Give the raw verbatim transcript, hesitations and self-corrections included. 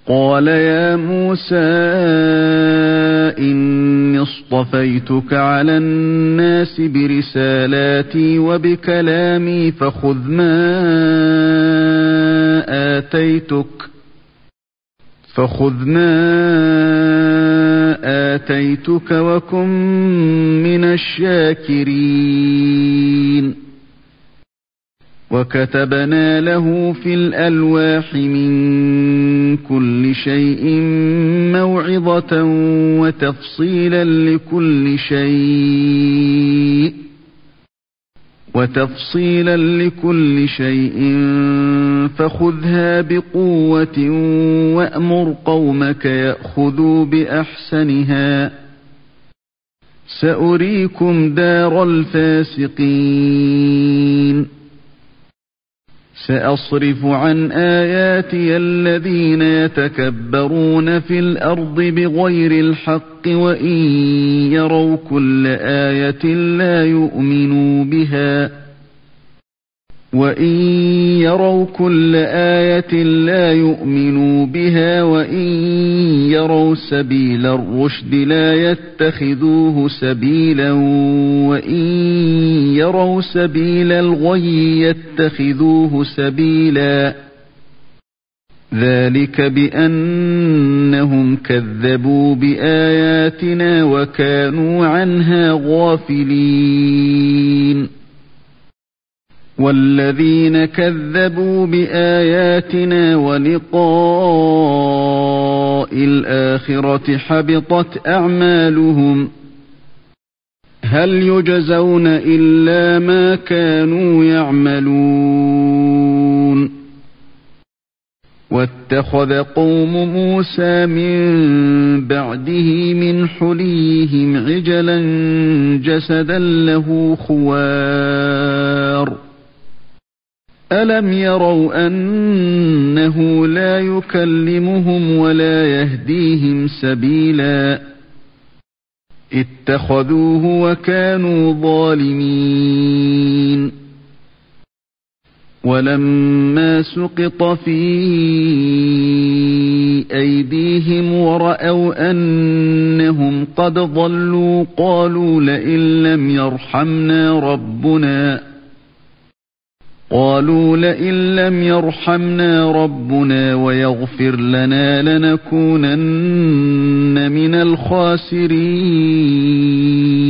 قال يا موسى إني اصطفيتك على الناس برسالاتي وبكلامي فخذ ما آتيتك فخذ ما آتيتك وكن من الشاكرين وكتبنا له في الألواح من كل شيء موعظة وتفصيلا لكل شيء وتفصيلا لكل شيء فخذها بقوة وأمر قومك يأخذوا بأحسنها سأريكم دار الفاسقين سأصرف عن آياتي الذين يتكبرون في الأرض بغير الحق وإن يروا كل آية لا يؤمنوا بها وإن يروا كل آية لا يؤمنوا بها وإن يروا سبيل الرشد لا يتخذوه سبيلا وإن يروا سبيل الغي يتخذوه سبيلا ذلك بأنهم كذبوا بآياتنا وكانوا عنها غافلين والذين كذبوا بآياتنا ولقاء الآخرة حبطت أعمالهم هل يجزون إلا ما كانوا يعملون واتخذ قوم موسى من بعده من حليهم عجلا جسدا له خوار ألم يروا أنه لا يكلمهم ولا يهديهم سبيلا اتخذوه وكانوا ظالمين ولما سقط في أيديهم ورأوا أنهم قد ضلوا قالوا لئن لم يرحمنا ربنا قالوا لئن لم يرحمنا ربنا ويغفر لنا لنكونن من الخاسرين